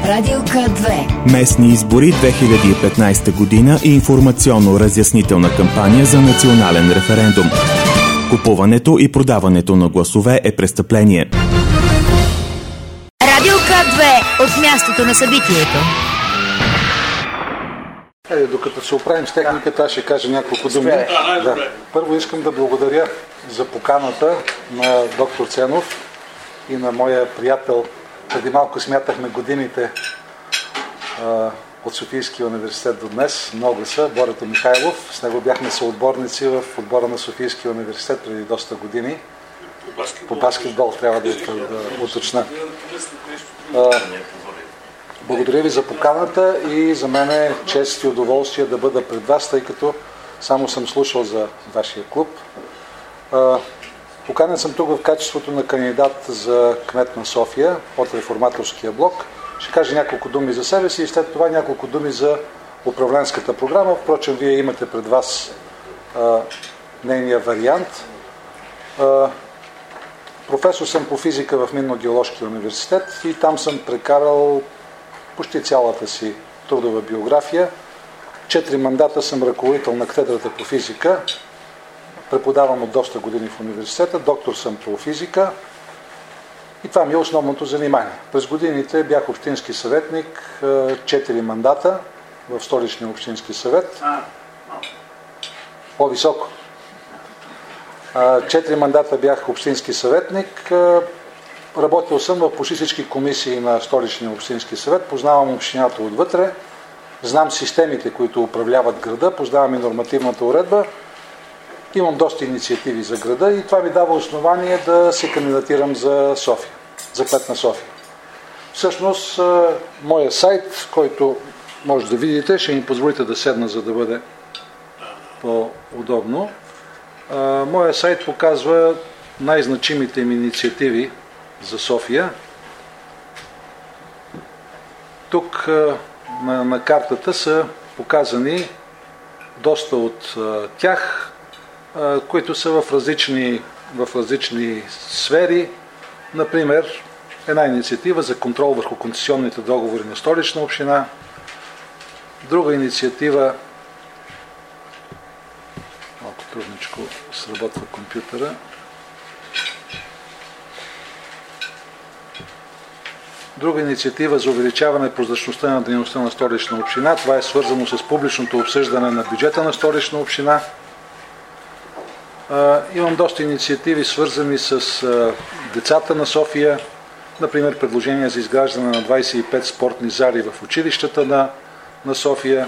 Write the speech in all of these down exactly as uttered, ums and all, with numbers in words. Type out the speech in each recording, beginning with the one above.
Радио К две. Местни избори две хиляди и петнайсета година и информационно-разяснителна кампания за национален референдум. Купуването и продаването на гласове е престъпление. Радио К две от мястото на събитието. Е, докато се оправим с техниката, аз ще кажа няколко думи. Да. Първо искам да благодаря за поканата на доктор Ценов и на моя приятел. Преди малко смятахме годините а, от Софийския университет до днес. Много са. Борето Михайлов. С него бяхме съотборници в отбора на Софийския университет преди доста години. По баскетбол, По баскетбол трябва да, да уточна. А, благодаря ви за поканата и за мен е чест и удоволствие да бъда пред вас, тъй като само съм слушал за вашия клуб. А, Поканен съм тук в качеството на кандидат за кмет на София от Реформаторския блок. Ще кажа няколко думи за себе си и след това няколко думи за управленската програма. Впрочем, вие имате пред вас а, нейния вариант. А, професор съм по физика в Минно-геоложкия университет и там съм прекарал почти цялата си трудова биография. Четири мандата съм ръководител на катедрата по физика. Преподавам от доста години в университета, доктор съм по физика и това ми е основното занимание. През годините бях общински съветник, четири мандата в Столичния общински съвет. По-високо. Четири мандата бях общински съветник. Работил съм в почти всички комисии на Столичния общински съвет. Познавам общината отвътре, знам системите, които управляват града, познавам и нормативната уредба. Имам доста инициативи за града и това ми дава основание да се кандидатирам за София, за кмет на София. Всъщност, моя сайт, който може да видите, ще ми позволите да седна, за да бъде по-удобно. Моя сайт показва най-значимите ми инициативи за София. Тук на, на картата са показани доста от тях, които са в различни, в различни сфери. Например, една инициатива за контрол върху концесионните договори на Столична община. Друга инициатива, малко трудничко сработва компютъра. Друга инициатива за увеличаване прозрачността на дейността на Столична община. Това е свързано с публичното обсъждане на бюджета на Столична община. Uh, имам доста инициативи, свързани с uh, децата на София, например предложения за изграждане на двайсет и пет спортни зали в училищата на, на София.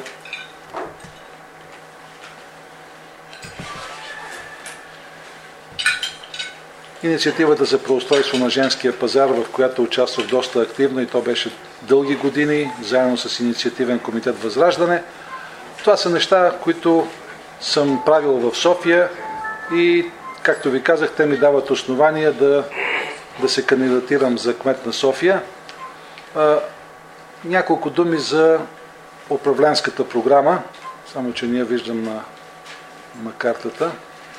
Инициативата за преустройство на женския пазар, в която участвах доста активно и то беше дълги години, заедно с инициативен комитет Възраждане. Това са неща, които съм правил в София. И, както ви казах, те ми дават основания да, да се кандидатирам за кмет на София. А, няколко думи за управленската програма, само че не я виждам на, на картата.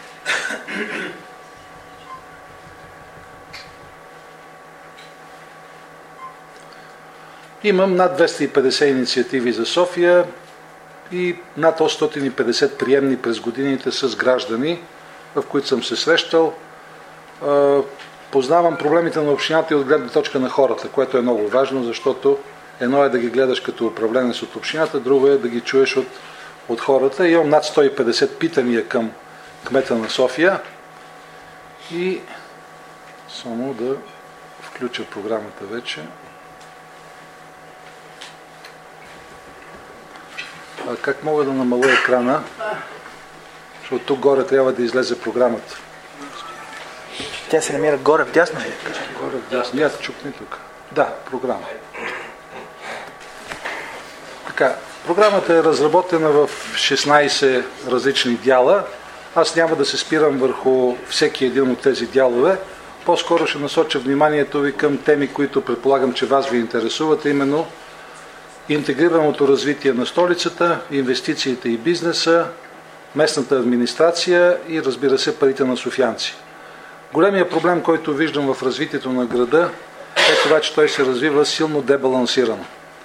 Имам над двеста и петдесет инициативи за София и над осемстотин и петдесет приемни през годините с граждани, в които съм се срещал. Познавам проблемите на общината и от гледна точка на хората, което е много важно, защото едно е да ги гледаш като управленец от общината, друго е да ги чуеш от, от хората. Имам над сто и петдесет питания към кмета на София и само да включа програмата вече. А как мога да намаля екрана? Защото тук горе трябва да излезе програмата. Тя се намира горе вдясно? Горе вдясно. Я чукни тук. Да, програма. Така, програмата е разработена в шестнайсет различни дяла. Аз няма да се спирам върху всеки един от тези дялове. По-скоро ще насоча вниманието ви към теми, които предполагам, че вас ви интересуват, именно интегрираното развитие на столицата, инвестициите и бизнеса, местната администрация и, разбира се, парите на софиянци. Големия проблем, който виждам в развитието на града, е това, че той се развива силно дебалансирано.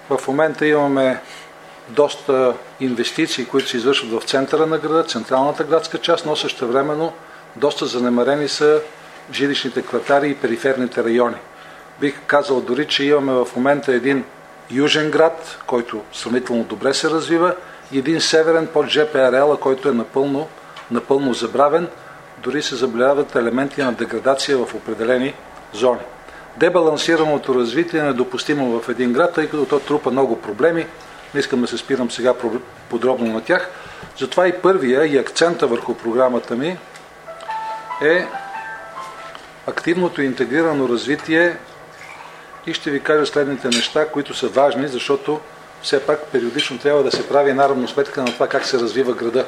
В момента имаме доста инвестиции, които се извършват в центъра на града, централната градска част, но същевременно доста занемарени са жилищните квартали и периферните райони. Бих казал дори, че имаме в момента един южен град, който сравнително добре се развива, и един северен под Ж П ареала, който е напълно, напълно забравен. Дори се забеляват елементи на деградация в определени зони. Дебалансираното развитие е недопустимо в един град, тъй като то трупа много проблеми. Не искам да се спирам сега подробно на тях. Затова и първия и акцента върху програмата ми е активното интегрирано развитие и ще ви кажа следните неща, които са важни, защото все пак периодично трябва да се прави една равносметка на това как се развива града.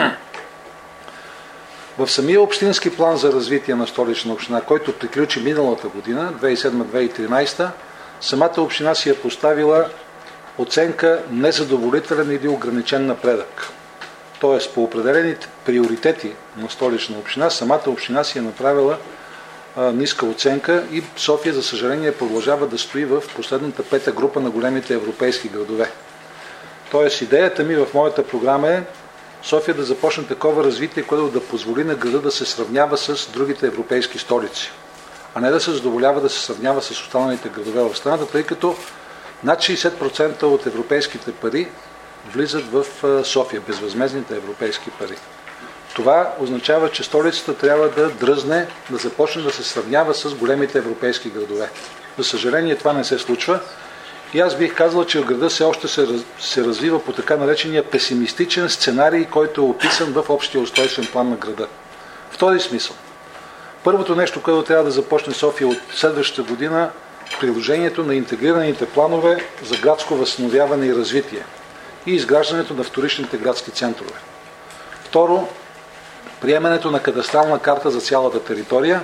В самия общински план за развитие на Столична община, който приключи миналата година, две хиляди и седма - две хиляди и тринадесета, самата община си е поставила оценка незадоволителен или ограничен напредък. Тоест, по определените приоритети на Столична община, самата община си е направила а, ниска оценка и София, за съжаление, продължава да стои в последната пета група на големите европейски градове. Тоест, идеята ми в моята програма е София да започне такова развитие, което да позволи на града да се сравнява с другите европейски столици, а не да се задоволява да се сравнява с останалите градове в страната, тъй като над шейсет процента от европейските пари влизат в София, безвъзмездните европейски пари. Това означава, че столицата трябва да дръзне, да започне да се сравнява с големите европейски градове. За съжаление, това не се случва. И аз бих казал, че града все още се, раз, се развива по така наречения песимистичен сценарий, който е описан в общия устройствен план на града. В този смисъл, първото нещо, което трябва да започне София от следващата година, приложението на интегрираните планове за градско възстановяване и развитие и изграждането на вторичните градски центрове. Второ, приемането на кадастрална карта за цялата територия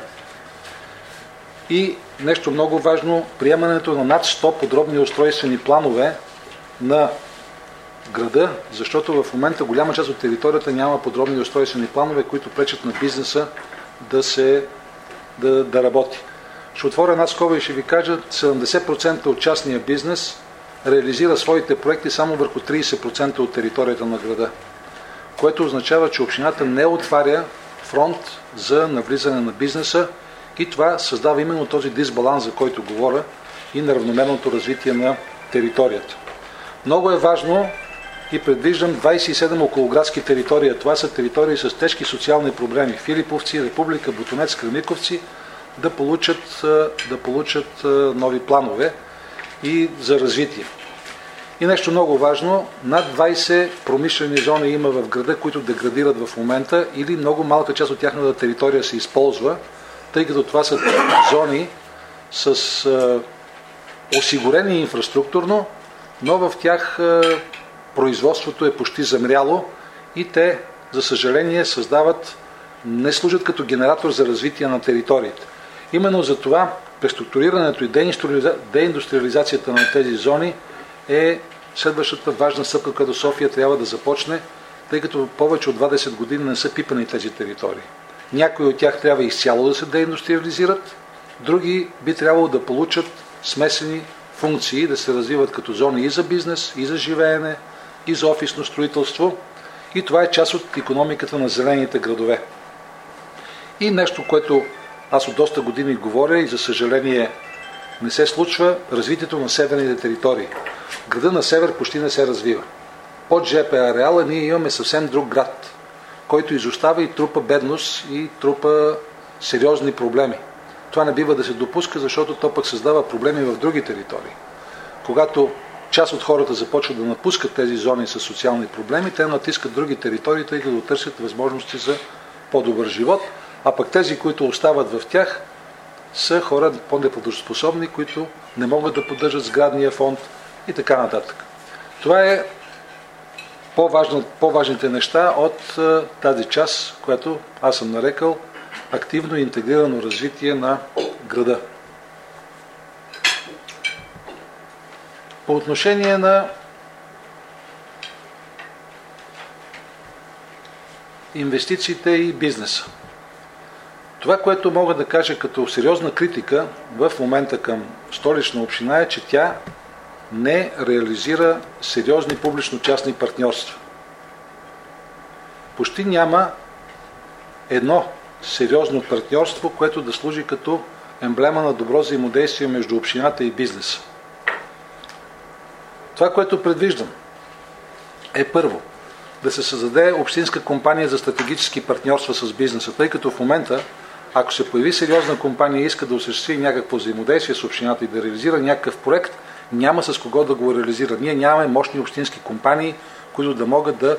и нещо много важно, приемането на над сто подробни устройствени планове на града, защото в момента голяма част от територията няма подробни устройствени планове, които пречат на бизнеса да, се, да, да работи. Ще отворя една скоба и ще ви кажа, седемдесет процента от частния бизнес реализира своите проекти само върху тридесет процента от територията на града, което означава, че общината не отваря фронт за навлизане на бизнеса и това създава именно този дисбаланс, за който говоря, и неравномерното развитие на територията. Много е важно и предвиждам двадесет и седем околоградски територии. Това са територии с тежки социални проблеми. Филиповци, Република, Ботунец, Кремиковци да получат, да получат нови планове и за развитие. И нещо много важно, над двадесет промишлени зони има в града, които деградират в момента или много малка част от тяхната територия се използва, тъй като това са зони с е, осигурени инфраструктурно, но в тях е, производството е почти замряло и те, за съжаление, създават, не служат като генератор за развитие на териториите. Именно за това преструктурирането и деиндустриализацията на тези зони е следващата важна стъпка, която София трябва да започне, тъй като повече от двадесет години не са пипани тези територии. Някои от тях трябва изцяло да се деиндустриализират, други би трябвало да получат смесени функции, да се развиват като зони и за бизнес, и за живеене, и за офисно строителство. И това е част от икономиката на зелените градове. И нещо, което аз от доста години говоря и за съжаление не се случва, развитието на северните територии. Града на север почти не се развива. Под Ж П ареала ние имаме съвсем друг град, който изостава и трупа бедност и трупа сериозни проблеми. Това не бива да се допуска, защото то пък създава проблеми в други територии. Когато част от хората започват да напускат тези зони с социални проблеми, те натискат други територии, тъй като търсят възможности за по-добър живот, а пък тези, които остават в тях, са хора по-неплатежоспособни, които не могат да поддържат сградния фонд и така нататък. Това е по-важно, по-важните неща от а, тази част, която аз съм нарекал активно и интегрирано развитие на града. По отношение на инвестициите и бизнеса. Това, което мога да кажа като сериозна критика в момента към Столична община е, че тя не реализира сериозни публично-частни партньорства. Почти няма едно сериозно партньорство, което да служи като емблема на добро взаимодействие между общината и бизнеса. Това, което предвиждам, е първо да се създаде общинска компания за стратегически партньорства с бизнеса, тъй като в момента, ако се появи сериозна компания и иска да осъществи някакво взаимодействие с общината и да реализира някакъв проект, няма с кого да го реализира. Ние нямаме мощни общински компании, които да могат да,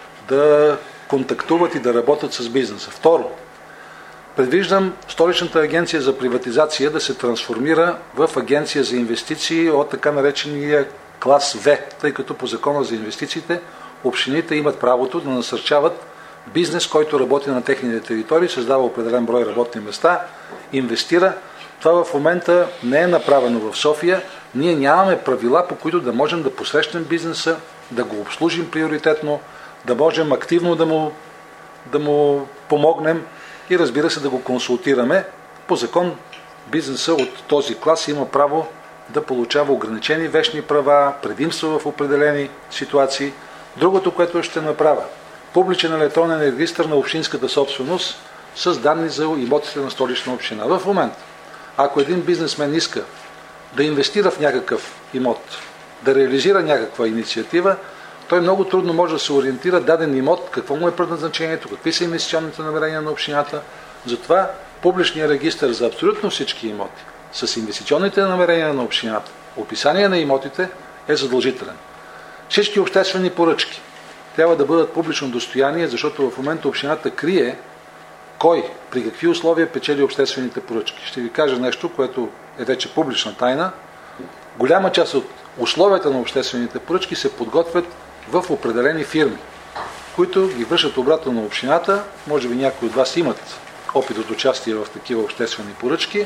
да контактуват и да работят с бизнеса. Второ, предвиждам Столичната агенция за приватизация да се трансформира в агенция за инвестиции от така наречения клас В, тъй като по закона за инвестициите общините имат правото да насърчават бизнес, който работи на техните територии, създава определен брой работни места, инвестира. Това в момента не е направено в София. Ние нямаме правила, по които да можем да посрещнем бизнеса, да го обслужим приоритетно, да можем активно да му, да му помогнем и разбира се да го консултираме. По закон бизнеса от този клас има право да получава ограничени вещни права, предимства в определени ситуации. Другото, което ще направя, публичен електронен регистър на общинската собственост с данни за имотите на Столична община. В момента, ако един бизнесмен иска да инвестира в някакъв имот, да реализира някаква инициатива, той много трудно може да се ориентира даден имот, какво му е предназначението, какви са инвестиционните намерения на общината. Затова публичният регистър за абсолютно всички имоти с инвестиционните намерения на общината, описание на имотите е задължителен. Всички обществени поръчки трябва да бъдат публично достояние, защото в момента общината крие кой, при какви условия печели обществените поръчки. Ще ви кажа нещо, което е вече публична тайна. Голяма част от условията на обществените поръчки се подготвят в определени фирми, които ги връщат обратно на общината. Може би някои от вас имат опит от участие в такива обществени поръчки.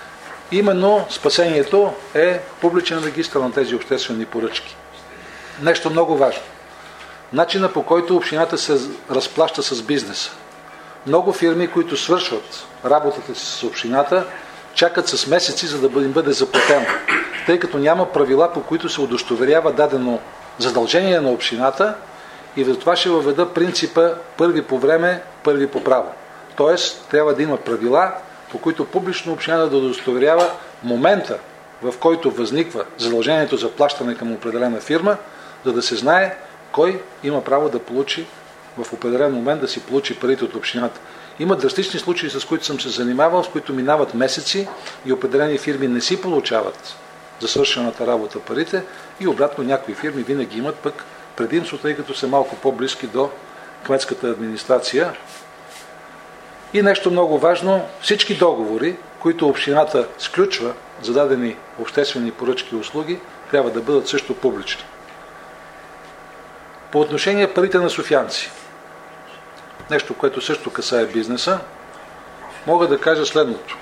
Именно спасението е публичен регистър на тези обществени поръчки. Нещо много важно. Начина, по който общината се разплаща с бизнеса. Много фирми, които свършват работата си с общината, чакат с месеци, за да им бъде заплатено. Тъй като няма правила, по които се удостоверява дадено задължение на общината, и за това ще въведа принципа първи по време, първи по право. Тоест, трябва да има правила, по които публично общината да удостоверява момента, в който възниква задължението за плащане към определена фирма, за да се знае кой има право да получи в определен момент да си получи парите от общината. Има драстични случаи, с които съм се занимавал, с които минават месеци и определени фирми не си получават за свършената работа парите и обратно някои фирми винаги имат пък предимство, тъй като са малко по-близки до кметската администрация. И нещо много важно, всички договори, които общината сключва за дадени обществени поръчки и услуги, трябва да бъдат също публични. По отношение парите на софиянци, нещо, което също касае бизнеса, мога да кажа следното.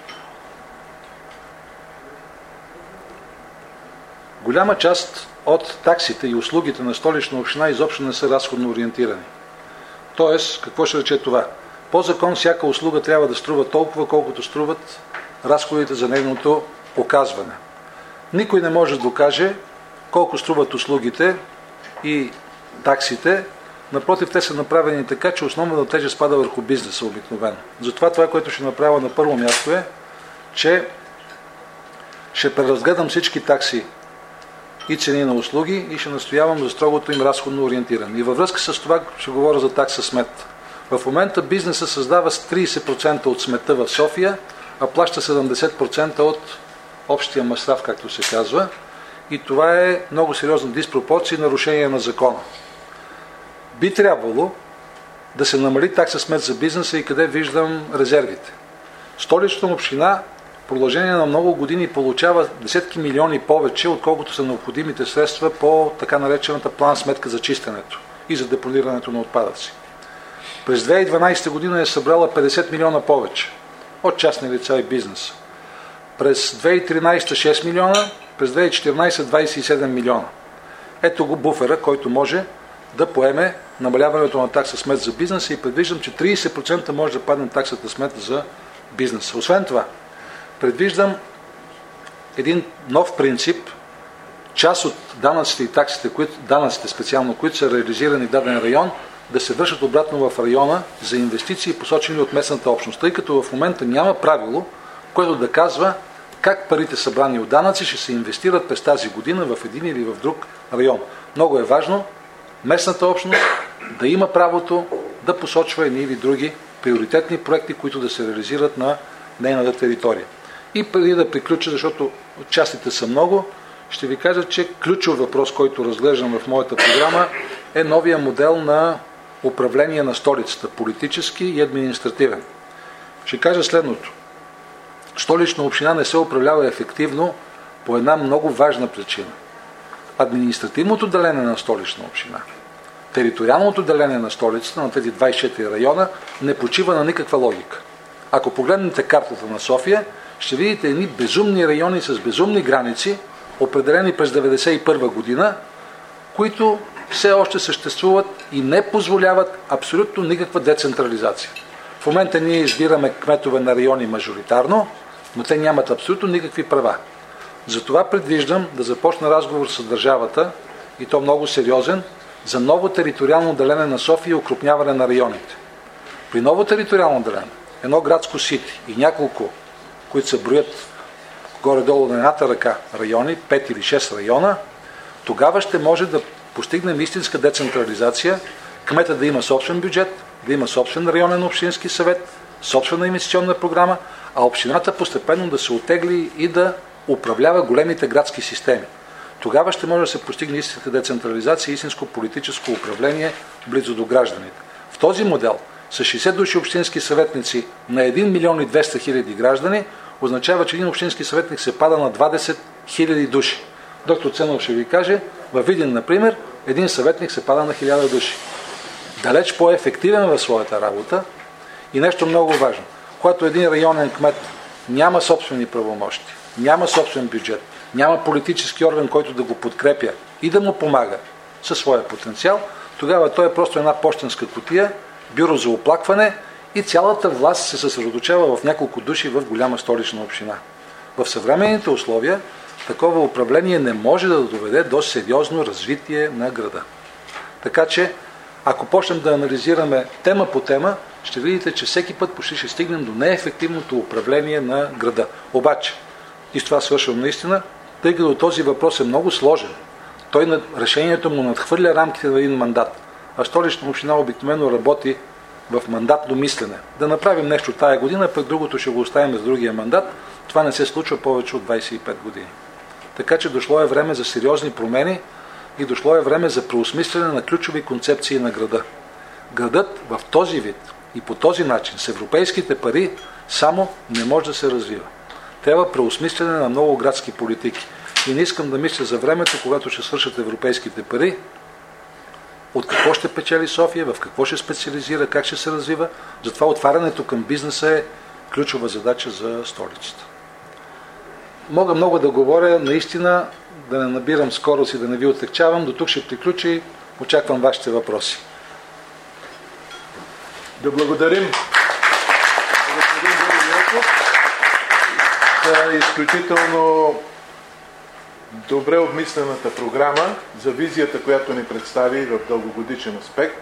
Голяма част от таксите и услугите на Столична община изобщо не са разходно ориентирани. Тоест, какво ще рече това? По закон всяка услуга трябва да струва толкова, колкото струват разходите за нейното оказване. Никой не може да докаже колко струват услугите и таксите. Напротив, те са направени така, че основната тежест спада върху бизнеса обикновено. Затова това, което ще направя на първо място е, че ще преразгледам всички такси и цени на услуги и ще настоявам за строгото им разходно ориентиране. И във връзка с това ще говоря за такса смет. В момента бизнесът създава с трийсет процента от сметта в София, а плаща седемдесет процента от общия масштаб, както се казва. И това е много сериозна диспропорция и нарушение на закона. Би трябвало да се намали такса смет за бизнеса и къде виждам резервите. Столична община в продължение на много години получава десетки милиони повече, отколкото са необходимите средства по така наречената план сметка за чистенето и за депонирането на отпадъци. През две хиляди и дванадесета година е събрала петдесет милиона повече от частни лица и бизнес. През две хиляди и тринадесета шест милиона, през две хиляди и четиринадесета двадесет и седем милиона. Ето го буфера, който може да поеме намаляването на такса смет за бизнеса и предвиждам, че трийсет процента може да падне таксата смет за бизнеса. Освен това, предвиждам един нов принцип, част от данъците и таксите, които, данъците специално, които са реализирани в даден район, да се връщат обратно в района за инвестиции, посочени от местната общност. Тъй като в момента няма правило, което да казва как парите събрани от данъци ще се инвестират през тази година в един или в друг район. Много е важно местната общност да има правото да посочва едни или други приоритетни проекти, които да се реализират на нейната територия. И преди да приключа, защото частите са много, ще ви кажа, че ключов въпрос, който разглеждам в моята програма, е новия модел на управление на столицата, политически и административен. Ще кажа следното. Столична община не се управлява ефективно по една много важна причина. Административното деление на столична община, териториалното деление на столицата, на тези двадесет и четири района, не почива на никаква логика. Ако погледнете картата на София, ще видите едни безумни райони с безумни граници, определени през деветдесет и първа година, които все още съществуват и не позволяват абсолютно никаква децентрализация. В момента ние избираме кметове на райони мажоритарно, но те нямат абсолютно никакви права. Затова предвиждам да започна разговор с държавата, и то много сериозен, за ново териториално деление на София и укрупняване на районите. При ново териториално деление, едно градско сити и няколко, които се броят горе-долу на едната ръка райони, пет или шест района, тогава ще може да постигнем истинска децентрализация, кмета да има собствен бюджет, да има собствен районен общински съвет, собствена инвестиционна програма, а общината постепенно да се оттегли и да управлява големите градски системи. Тогава ще може да се постигне истинска децентрализация, истинско политическо управление близо до гражданите. В този модел с шейсет души общински съветници на един милион и двеста хиляди граждани означава, че един общински съветник се пада на двадесет хиляди души. Доктор Ценов ще ви каже, във Видин, например, един съветник се пада на хиляда души. Далеч по-ефективен в своята работа и нещо много важно. Когато един районен кмет няма собствени правомощи, няма собствен бюджет, няма политически орган, който да го подкрепя и да му помага със своя потенциал, тогава той е просто една пощенска кутия, бюро за оплакване и цялата власт се съсредоточава в няколко души в голяма столична община. В съвременните условия такова управление не може да доведе до сериозно развитие на града. Така че, ако почнем да анализираме тема по тема, ще видите, че всеки път почти ще стигнем до неефективното управление на града. Обаче, и с това свършвам наистина, тъй като този въпрос е много сложен, той решението му надхвърля рамките на един мандат, а столична община обикновено работи в мандатно мислене. Да направим нещо тая година, пък другото ще го оставим за другия мандат, това не се случва повече от двадесет и пет години. Така че дошло е време за сериозни промени и дошло е време за преосмислене на ключови концепции на града. Градът в този вид и по този начин с европейските пари само не може да се развива. Трябва преосмислене на много градски политики. И не искам да мисля за времето, когато ще свършат европейските пари, от какво ще печели София, в какво ще специализира, как ще се развива. Затова отварянето към бизнеса е ключова задача за столицата. Мога много да говоря, наистина, да не набирам скорост и да не ви отегчавам. До тук ще приключи и очаквам вашите въпроси. Да благодарим за изключително добре обмислената програма, за визията, която ни представи в дългогодишен аспект.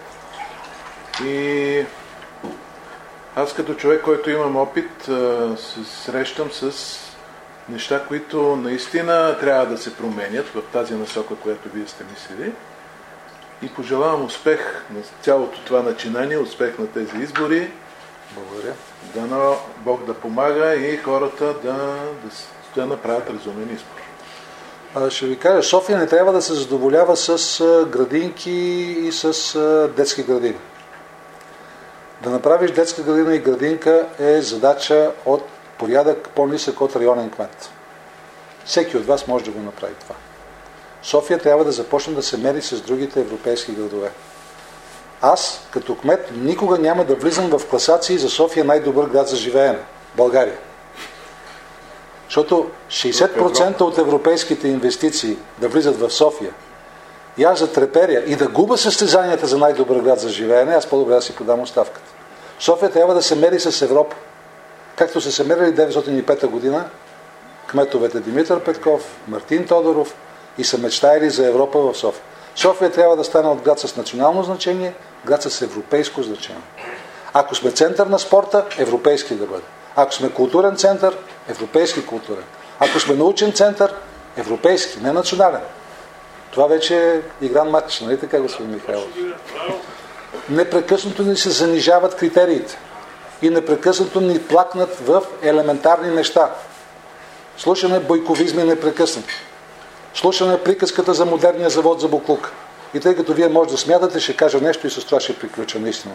И аз като човек, който имам опит, се срещам с неща, които наистина трябва да се променят в тази насока, която вие сте мислили. И пожелавам успех на цялото това начинание, успех на тези избори. Благодаря. Дано Бог да помага и хората да, да, да направят разумен избор. А, ще ви кажа, София не трябва да се задоволява с а, градинки и с а, детски градини. Да направиш детска градина и градинка е задача от порядък по-нисък от районен кмет. Всеки от вас може да го направи това. София трябва да започне да се мери с другите европейски градове. Аз, като кмет, никога няма да влизам в класации за София най-добър град за живеене. България. Защото шейсет процента от европейските инвестиции да влизат в София и аз да треперя и да губа състезанията за най-добър град за живеене, аз по-добре да си подам оставката. София трябва да се мери с Европа. Както са се мерили деветстотин и пета година кметовете Димитър Петков, Мартин Тодоров и са мечтаели за Европа в София. София трябва да стане от град с национално значение, град с европейско значение. Ако сме център на спорта, европейски да бъде. Ако сме културен център, европейски културен. Ако сме научен център, европейски, не национален. Това вече е игран матч, нали така, господин Михайлов? Непрекъснато ни се занижават критериите и непрекъснато ни плакнат в елементарни неща. Слушаме бойковизми непрекъснато. Слушаме приказката за модерния завод за боклук. И тъй като вие може да смятате, ще кажа нещо и с това ще приключа наистина.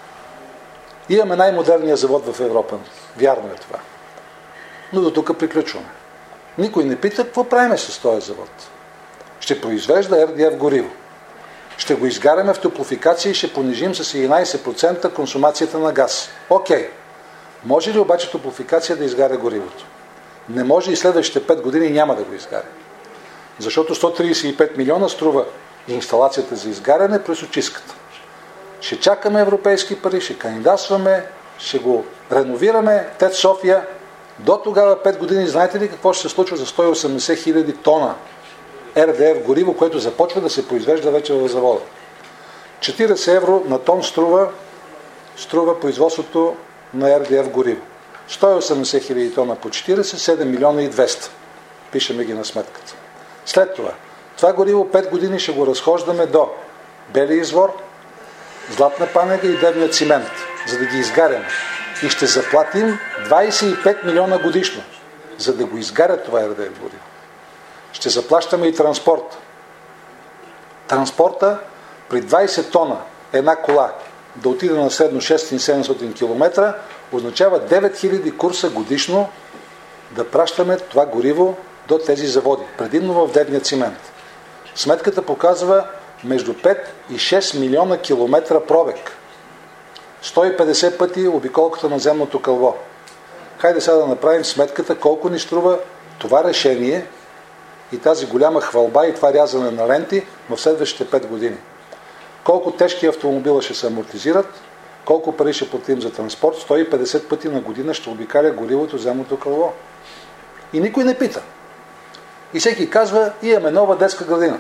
Имаме най-модерния завод в Европа. Вярно е това. Но до тук приключваме. Никой не пита какво правим с този завод. Ще произвежда ар ди еф гориво. Ще го изгаряме в топлофикация и ще понижим с единайсет процента консумацията на газ. Окей. Може ли обаче топлофикация да изгаря горивото? Не може и следващите пет години няма да го изгаря. Защото сто трийсет и пет милиона струва инсталацията за изгаряне през очистката. Ще чакаме европейски пари, ще кандидатстваме, ще го реновираме. ТЕЦ София до тогава пет години, знаете ли какво ще се случва за сто и осемдесет хиляди тона ар ди еф гориво, което започва да се произвежда вече в завода. четирийсет евро на тон струва, струва производството на ар ди еф гориво. сто и осемдесет хиляди тона по четирийсет, седем милиона и двеста. Пишеме ги на сметката. След това, това гориво пет години ще го разхождаме до Бели извор, Златна панега и Девния цимент, за да ги изгаряме. И ще заплатим двайсет и пет милиона годишно, за да го изгарят това ар ди еф гориво. Ще заплащаме и транспорт. Транспорта при двайсет тона една кола да отиде на средно шестстотин до седемстотин километра означава девет хиляди курса годишно да пращаме това гориво до тези заводи, предимно в Девния цимент. Сметката показва между пет и шест милиона километра пробег. сто и петдесет пъти обиколката на земното кълбо. Хайде сега да направим сметката колко ни струва това решение и тази голяма хвалба и това рязане на ленти в следващите пет години. Колко тежки автомобила ще се амортизират, колко пари ще платим за транспорт, сто и петдесет пъти на година ще обикаля горивото земното кълбо. И никой не пита. И всеки казва, имаме нова детска градина.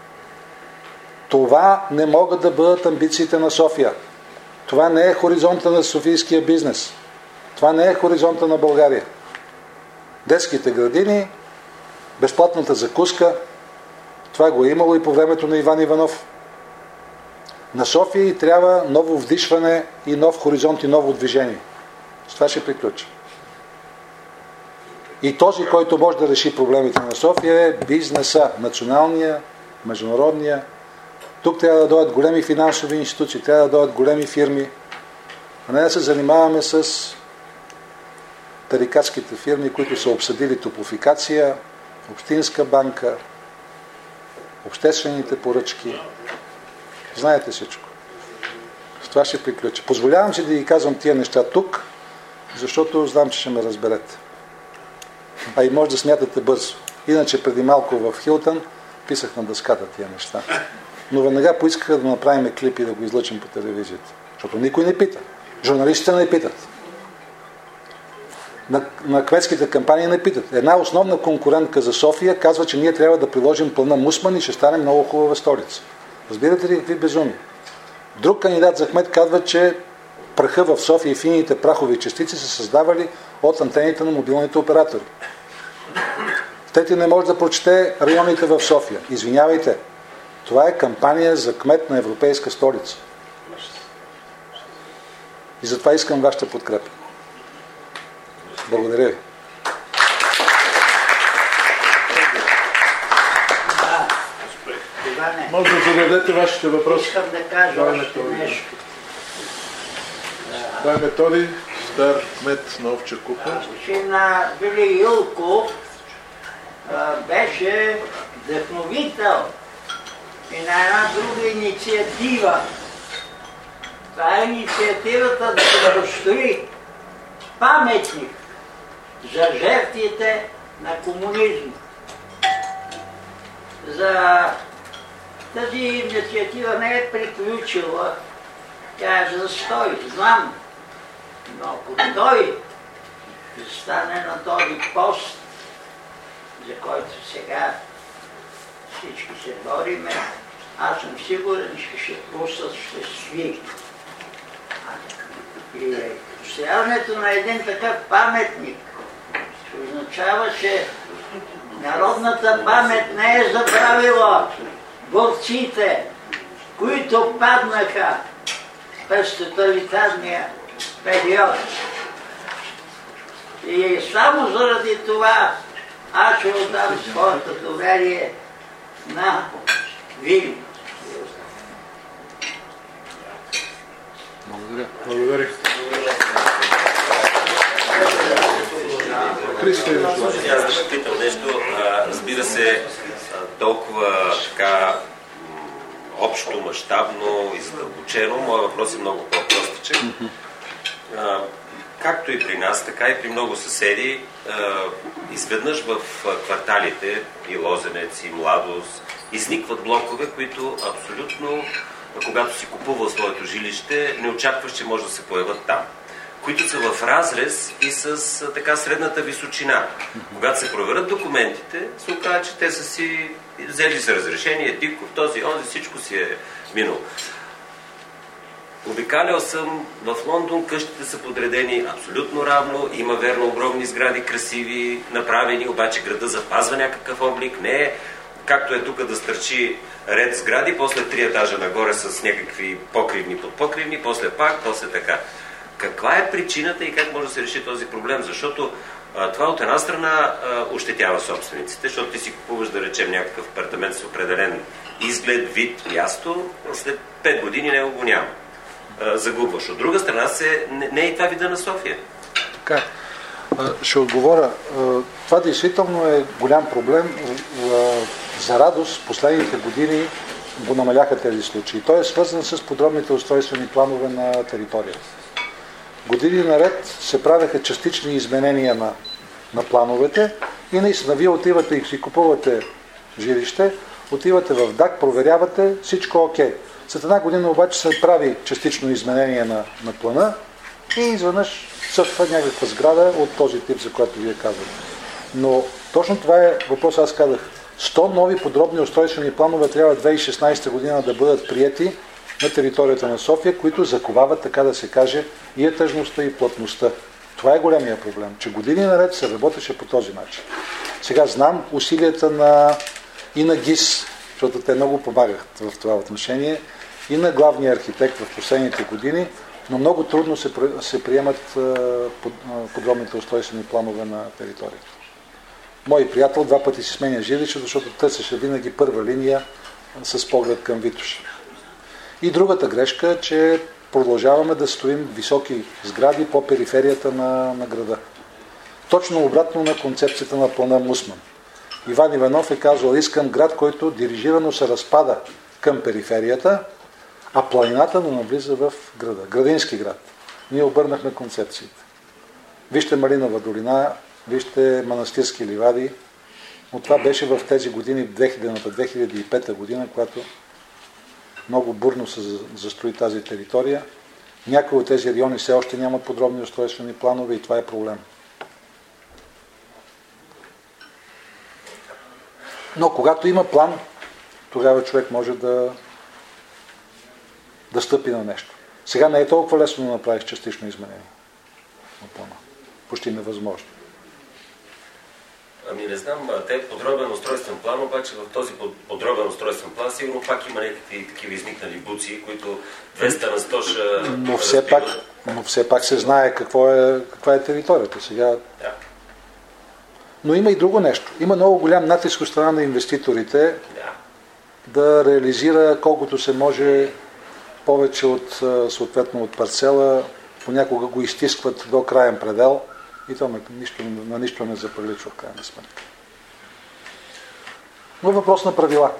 Това не могат да бъдат амбициите на София. Това не е хоризонта на софийския бизнес. Това не е хоризонта на България. Детските градини, безплатната закуска, това го е имало и по времето на Иван Иванов. На София и трябва ново вдишване и нов хоризонт и ново движение. С това ще приключа. И този, който може да реши проблемите на София е бизнеса, националния, международния. Тук трябва да дойдат големи финансови институции, трябва да дойдат големи фирми, а не да се занимаваме с тарикатските фирми, които са обсъдили топлофикация, Общинска банка, обществените поръчки. Знаете всичко. С това ще приключа. Позволявам си да ги казвам тия неща тук, защото знам, че ще ме разберете. А и може да смятате бързо. Иначе преди малко в Хилтън писах на дъската тия неща. Но веднага поискаха да направим клип и да го излъчим по телевизията. Защото никой не пита. Журналистите не питат. На, на кметските кампании не питат. Една основна конкурентка за София казва, че ние трябва да приложим плана Мусман и ще стане много хубава столица. Разбирате ли какви безумия? Друг кандидат за кмет казва, че праха в София и фините прахови частици са създавали от антените на мобилните оператори. Трети не може да прочете районите в София. Извинявайте, това е кампания за кмет на европейска столица. И затова искам вашата подкрепа. Благодаря ви. Може да зададете вашите въпроси. Искам да кажа още нещо. Това е Методи, стар кмет на Овча купа. Че на Вили Илко а, беше вдъхновител и на една друга инициатива. Това е инициативата да се построи паметник за жертвите на комунизма. За тази инициатива не е приключила. Тя е застой, знам. Но ако той стане на този пост, за който сега всички се бориме. Аз съм сигурен, че ще пуснат, ще свикне. И постоянето на един такъв паметник ще означава, че народната памет не е забравила борците, които паднаха през тоталитарния период. И само заради това аз ще отдам своето доверие на Вили. Благодаря. Благодаря. Христо, аз да ще питам нещо. Разбира се, толкова така общо, мащабно и задълбочено. Моят въпрос е много по-простичен. Както и при нас, така и при много съседи, изведнъж в кварталите и Лозенец, и Младост, изникват блокове, които абсолютно, когато си купувал своето жилище, не очакваш, че може да се появят там. Които са в разрез и с така средната височина. Когато се проверят документите, се оказва, че те са си взели са разрешение, Диков, този, онзи, всичко си е минало. Обикалял съм в Лондон, къщите са подредени абсолютно равно, има верно огромни сгради, красиви, направени, обаче града запазва някакъв облик, не е както е тук да стърчи ред сгради, после три етажа нагоре с някакви покривни подпокривни, после пак, после така. Каква е причината и как може да се реши този проблем? Защото а, това от една страна а, ощетява собствениците, защото ти си купуваш, да речем, някакъв апартамент с определен изглед, вид, място, след пет години него го няма. А, загубваш. От друга страна се, не, не е и това вида на София. Така, ще отговоря. Това действително е голям проблем. За радост, последните години го намаляха тези случаи. Той е свързан с подробните устройствени планове на територията. Години наред се правеха частични изменения на, на плановете и наистина вие отивате и си купувате жилище, отивате в ДАК, проверявате, всичко окей. След една година обаче се прави частично изменение на, на плана и изведнъж съвва някаква сграда от този тип, за който вие казвате. Но точно това е въпрос, аз казах. сто нови подробни устройствени планове трябва две хиляди и шестнадесета година да бъдат приети на територията на София, които заковават, така да се каже, и етажността, и плътността. Това е големия проблем, че години наред се работеше по този начин. Сега знам усилията на и на ГИС, защото те много помагат в това отношение, и на главния архитект в последните години, но много трудно се, се приемат подробните устройствени планове на територията. Мой приятел два пъти си сменя жилище, защото търсеше винаги първа линия с поглед към Витоша. И другата грешка е, че продължаваме да строим високи сгради по периферията на, на града. Точно обратно на концепцията на плана Мусман. Иван Иванов е казал, искам град, който дирижирано се разпада към периферията, а планината да навлиза в града. Градински град. Ние обърнахме концепциите. Вижте Малинова долина, вижте Манастирски ливади. Но това беше в тези години, две хиляди - две хиляди и пета година, когато много бурно се застрои тази територия. Някои от тези райони все още нямат подробни устройствени планове и това е проблем. Но когато има план, тогава човек може да да стъпи на нещо. Сега не е толкова лесно да направиш частично изменение на плана. Почти невъзможно. Ами не знам, те подробен устройствен план, обаче в този подробен устройствен план сигурно пак има някакви такива изникнали буци, които двеста на сто ще но все, пак, но все пак се знае какво е, каква е територията. Сега... Да. Но има и друго нещо. Има много голям натиск от страна на инвеститорите да, да реализира колкото се може повече от, съответно, от парцела. Понякога го изтискват до краен предел и то на нищо, на нищо не заприличва в крайна сметка. Но въпрос на правила.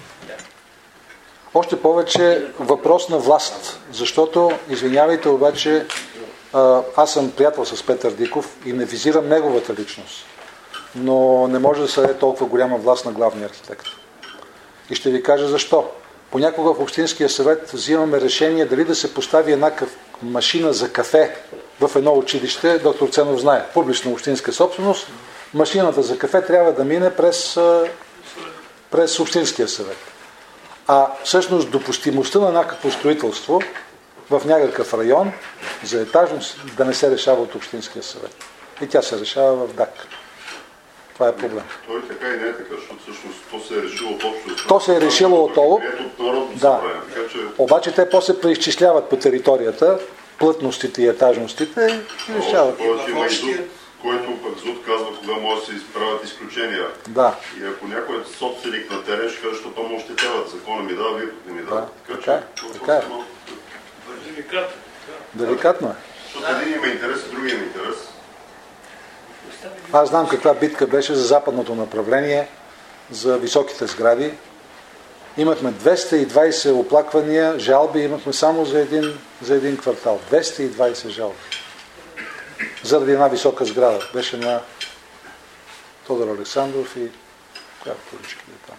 Още повече въпрос на власт, защото, извинявайте, обаче, аз съм приятел с Петър Диков и не визирам неговата личност, но не може да се даде толкова голяма власт на главния архитект. И ще ви кажа защо. Понякога в Общинския съвет взимаме решение дали да се постави една машина за кафе в едно училище. Доктор Ценов знае, публична общинска собственост. Машината за кафе трябва да мине през през Общинския съвет. А всъщност допустимостта на някакво строителство в някакъв район за етажност да не се решава от Общинския съвет. И тя се решава в ДАК. Това е проблем. Той така и не е така, защото всъщност то се е решило от общо. То се е решило от ОЛО. Да. Така, че... Обаче те после преизчисляват по територията плътностите и етажностите и решават. Повече има изуд, който пък ЗУД казва кога може да се изправят изключения. Да. И ако някой е собственик на терен, ще каже, защото то му ощетяват. Закона ми дава, вие не ми дава. Да, така е. Така е. Деликатно е. Защото един има интерес, другия има интерес. Аз знам каква битка беше за западното направление, за високите сгради. Имахме двеста и двайсет оплаквания, жалби, имахме само за един, за един квартал. двеста и двайсет жалби. Заради една висока сграда. Беше на Тодор Александров и коя поръчка е там.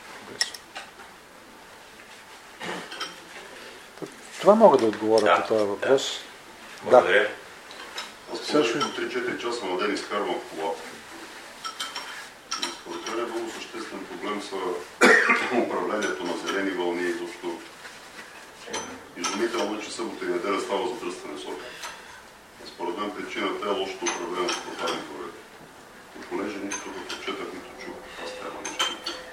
Това мога да отговоря да, по този въпрос. Да. Благодаря. Аз също по три-четири часа на ден изкарвам в колата. Според мен е много съществен проблем с управлението на зелени вълни и защото изумително е, че събота и неделя става задръстване сока. Според мен причината е лошото управление с протарни проекти. И понеже нищо да прочетах, нито чух, аз трябва нещо.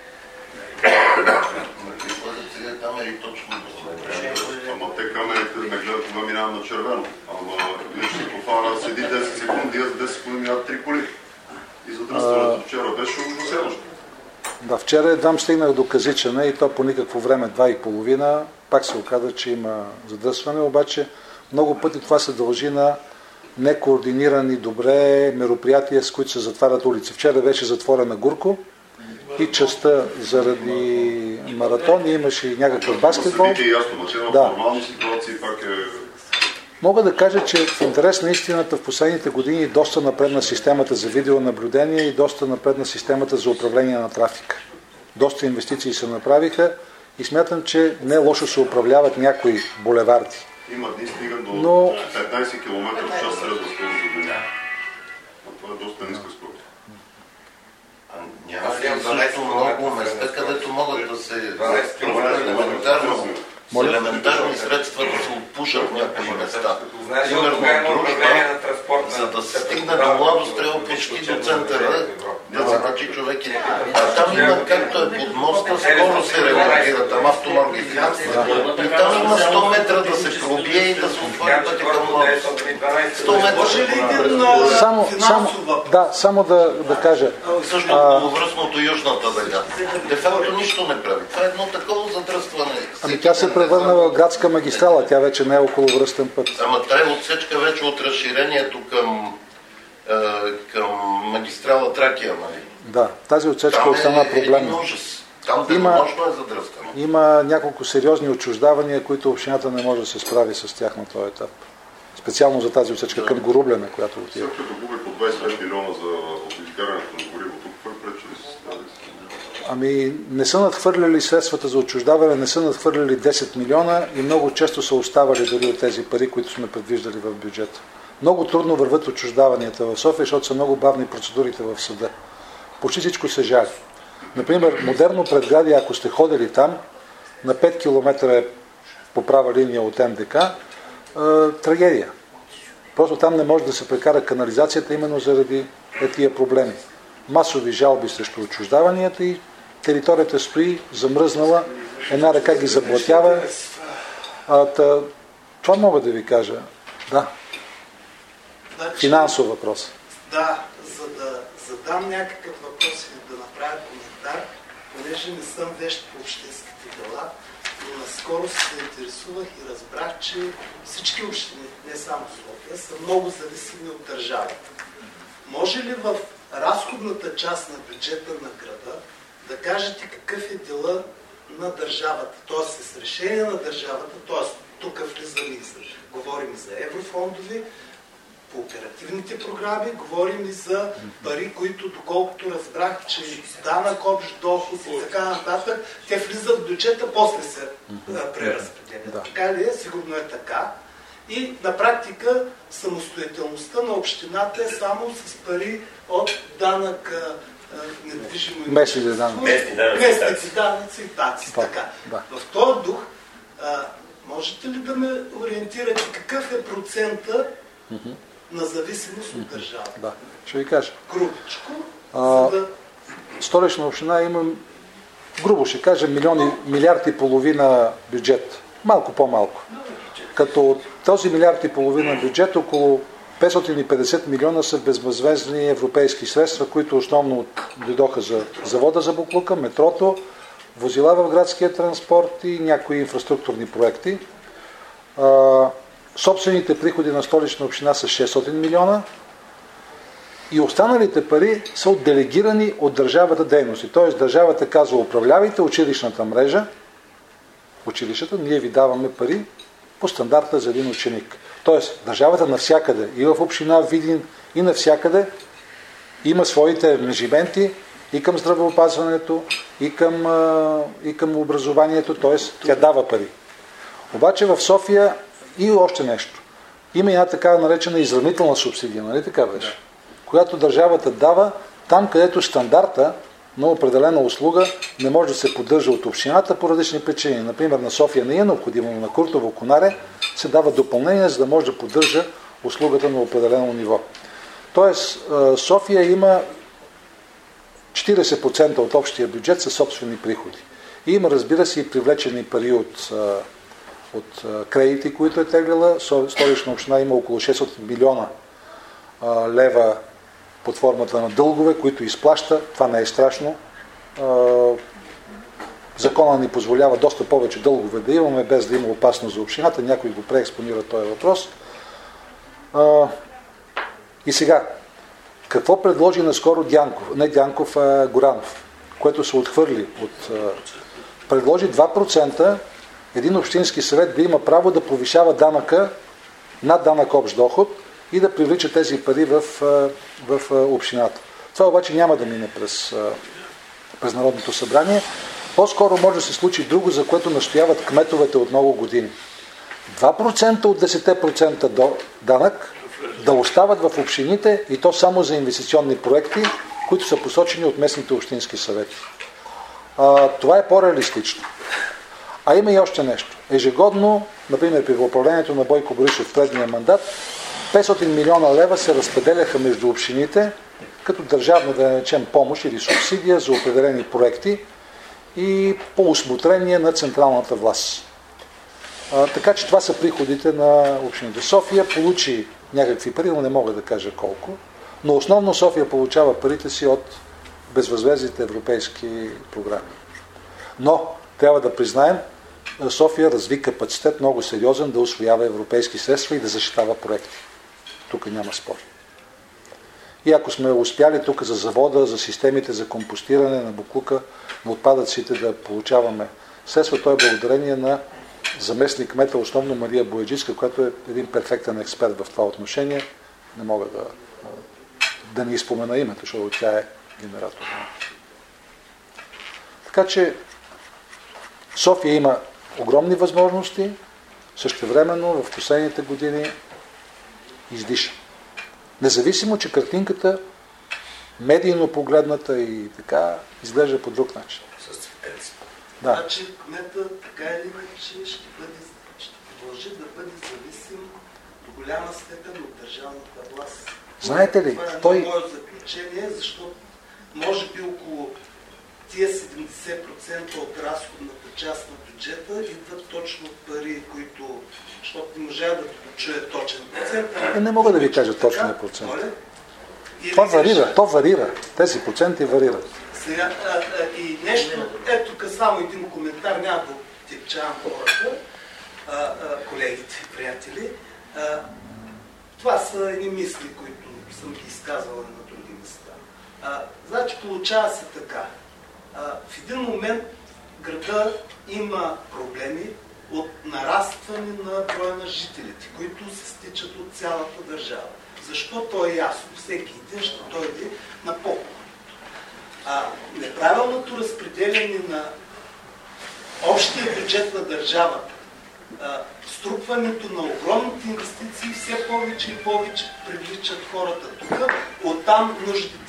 Камери точно. Ама те камерите ме гледат, кога минавам на червено. Ама лично профана седи десет секунди, а за десет секунди минават три коли. И задръстването вчера беше ужасяващо. Да, вчера едвам стигнах до Казичане и то по никакво време, два и половина. Пак се оказа, че има задръстване, обаче много пъти това се дължи на некоординирани добре мероприятия, с които се затварят улици. Вчера беше затворена Гурко и частта заради маратон, имаше и някакъв баскетбол. Да. Мога да кажа, че в интерес на истината в последните години доста напредна системата за видеонаблюдение и доста напредна системата за управление на трафика. Доста инвестиции се направиха и смятам, че не лошо се управляват някои булеварди. Има дни стига до Но... петнайсет километра в час средна скорост за деня. Това е доста ниска скорост. Няма ли също много места, където могат да се елементарно, с елементарни средства да се отпушат някои места. Примерно Дружба, за да се стигне до Младост, трябва почти до центъра да се качи човек. А там има, както е под моста, скоро се ремонтира, там автомобили. И там има сто метра да се пробие и да се отвори пътя към Младост. сто метра. Само, само, да, само да, да кажа. Също околовръстното южната дъга. Де факто нищо не прави. Това е едно такова задръстване. Ами тя се превърна в градска магистрала, тя вече не е околовръстен път. Ама тая отсечка вече от разширението към, е, към магистрала Тракия, нали? Да, тази отсечка остана проблемна. Там денонощно е задръстено. Има няколко сериозни отчуждавания, които общината не може да се справи с тях на този етап. Специално за тази отсечка да. Към Горубляне, която отива. След като губи по двайсет и пет милиона за изгарянето на гориво, тук какво пречи да се стави? Ами не са надхвърляли средствата за отчуждаване, не са надхвърляли десет милиона и много често са оставали дори от тези пари, които сме предвиждали в бюджета. Много трудно върват отчуждаванията в София, защото са много бавни процедурите в съда. Почти всичко се жали. Например, модерно предградие, ако сте ходили там, на пет километра е по права линия от М Д К, е, трагедия. Просто там не може да се прекара канализацията именно заради тия проблеми. Масови жалби срещу отчуждаванията и територията стои замръзнала, една река ги заблатява. А, та, това мога да ви кажа. Да. Значи, финансов въпрос. Да, за да задам някакъв въпрос и да направя коментар, понеже не съм вещ по общинските дела, но наскоро се интересувах и разбрах, че всички общини, не само София, са много зависими от държавата. Може ли в разходната част на бюджета на града да кажете какъв е дела на държавата, т.е. с решение на държавата, т.е. тук влизаме и за, говорим за еврофондови, по оперативните програми, говорим и за пари, които доколкото разбрах, че данък общ доход и така нататък, те влизат в бюджета, после се преразпределят. Да. Така ли е? Сигурно е така. И на практика самостоятелността на общината е само с пари от данък недвижимо местни данъци. Местни данъци и такси. Така. Да. В този дух, а, можете ли да ме ориентирате какъв е процента mm-hmm. на зависимост от държавата? Да, ще ви кажа. Грубичко, а, за да... Столична община има, грубо ще кажа, милиони, милиард и половина бюджет. Малко по-малко. Като този милиард и половина бюджет, около петстотин и петдесет милиона са безвъзмездни европейски средства, които основно дойдоха за завода за боклука, метрото, возила в градския транспорт и някои инфраструктурни проекти. А, собствените приходи на Столична община са шестстотин милиона и останалите пари са от делегирани от държавата дейности. Т.е. държавата казва: управлявайте училищната мрежа, училищата, ние ви даваме пари по стандарта за един ученик. Тоест, държавата навсякъде, и в община Видин, и навсякъде, има своите ангажименти и към здравеопазването, и към, и към образованието, т.е. тя дава пари. Обаче в София и още нещо. Има една така наречена изравнителна субсидия, нали така беше? Да. Която държавата дава там, където стандарта на определена услуга не може да се поддържа от общината по различни причини. Например, на София не е необходимо, но на Куртово Конаре се дава допълнение, за да може да поддържа услугата на определено ниво. Тоест, София има четиридесет процента от общия бюджет със собствени приходи. И има, разбира се, и привлечени пари от, от кредити, които е теглила. Столична община има около шестстотин милиона лева под формата на дългове, които изплаща. Това не е страшно. Закона ни позволява доста повече дългове да имаме, без да има опасност за общината. Някой го преекспонира този въпрос. И сега, какво предложи наскоро Дянков, не Дянков, а Горанов, което се отхвърли от... Предложи два процента един общински съвет да има право да повишава данъка над данък общ доход и да привлича тези пари в, в общината. Това обаче няма да мине през, през Народното събрание. По-скоро може да се случи друго, за което настояват кметовете от много години. два процента от десет процента до данък да остават в общините, и то само за инвестиционни проекти, които са посочени от местните общински съвети. А, това е по-реалистично. А има и още нещо. Ежегодно, например при управлението на Бойко Борисов в предния мандат, петстотин милиона лева се разпределяха между общините като държавна, да наречем, помощ или субсидия за определени проекти и по усмотрение на централната власт. А, така че това са приходите на общините. София получи някакви пари, но не мога да кажа колко, но основно София получава парите си от безвъзмездните европейски програми. Но трябва да признаем, София разви капацитет много сериозен да усвоява европейски средства и да защитава проекти. Тук няма спор. И ако сме успяли тук за завода, за системите за компостиране на боклука, на отпадъците да получаваме средства, то е благодарение на заместник кмета, основно Мария Бояджийска, която е един перфектен експерт в това отношение. Не мога да, да не изпомена името, защото тя е генератор. Така че София има огромни възможности, същевременно в последните години издиша. Независимо, че картинката, медийно погледната и така, изглежда по друг начин. Да. Значи кмета така или иначе ще, бъде, ще продължи да бъде зависим до голяма степен от държавната власт. Знаете ли, това е той... моето заключение, защото може би около тия седемдесет процента от разходната част на бюджета идват точно пари, които, защото не можа да чуя точен процент. Е, не мога да ви кажа точния процент. Това варира, то варира. Тези проценти варират. Сега, а, а, и нещо, ето тук само един коментар, няма да тепчавам хората, а, а, колегите, приятели. А, това са едни мисли, които съм ги изказвал на други места. А, значи, получава се така. А, в един момент града има проблеми от нарастване на броя на жителите, които се стичат от цялата държава. Защо то е ясно? Всеки един ще дойде на по-малко. А неправилното разпределение на общия бюджет на държавата, а, струпването на огромните инвестиции все повече и повече привличат хората тук, оттам нуждите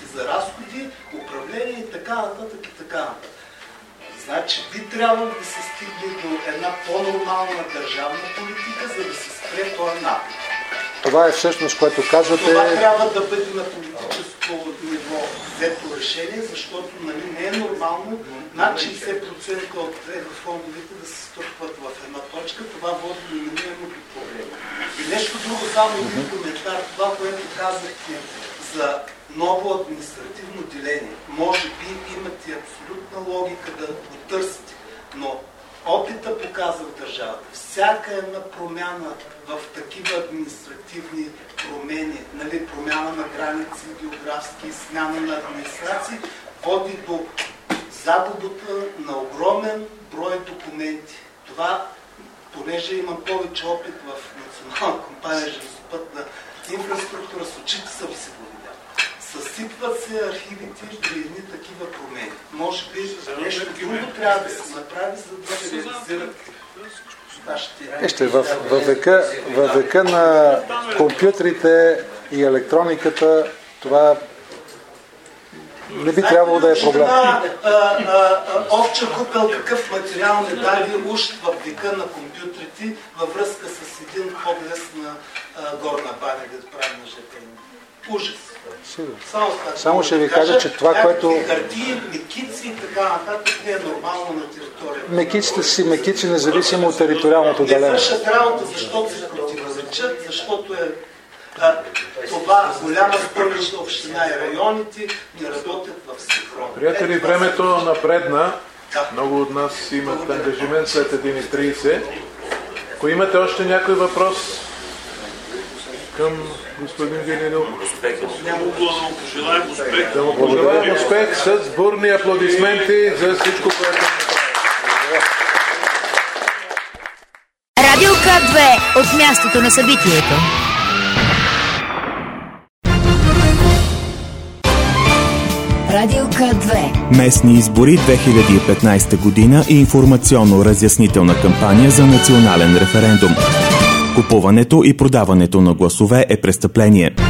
за разходи, управление и така нататък и така нататък. Значи би трябвало да се стигне до една по-нормална държавна политика, за да се спре този напад. Това е всъщност, което казвате... Това трябва да бъде на политическо ниво взето решение, защото нали, не е нормално над шейсет процента от еврофондовете да се стърпват в една точка. Това води неминуемо до проблема. И нещо друго, само един коментар, това, което казахте за ново административно деление. Може би имате абсолютна логика да го търсите, но опита показва в държавата. Всяка една промяна в такива административни промени, нали, промяна на граници, географски, смяна на администрации, води до загубата на огромен брой документи. Това, понеже имам повече опит в Национална компания железопътна инфраструктура, с очите съм си го видял. Съсипват се архивите при едни такива промени. Може би нещо друго трябва да се направи, за да се реализират Вижте, в, в, века, в века на компютрите и електрониката това не би трябвало да е проблем. Овча купел какъв материал не дали уж в века на компютрите във връзка с един подлез на Горна баня, да прави на жп. Ужас. Само, Само ще ви кажа, че това, което... Хартии, мекици и така нататък не е нормално на територията. Мекиците си мекици, независимо от териториалното деление. Не вършат работа, защото се противоречат, защото е а, това голяма столична община и районите не работят в синхрон. Приятели, времето напредна. Много от нас имат ангажимент след едно и трийсет. Ако имате още някой въпрос към господин Вилинов, да му пожелаем успех с бурни аплодисменти за всичко, което ни направи. Радио К две от мястото на събитието. Радио К две. Местни избори две хиляди и петнайсета година и информационно-разяснителна кампания за национален референдум. Купуването и продаването на гласове е престъпление.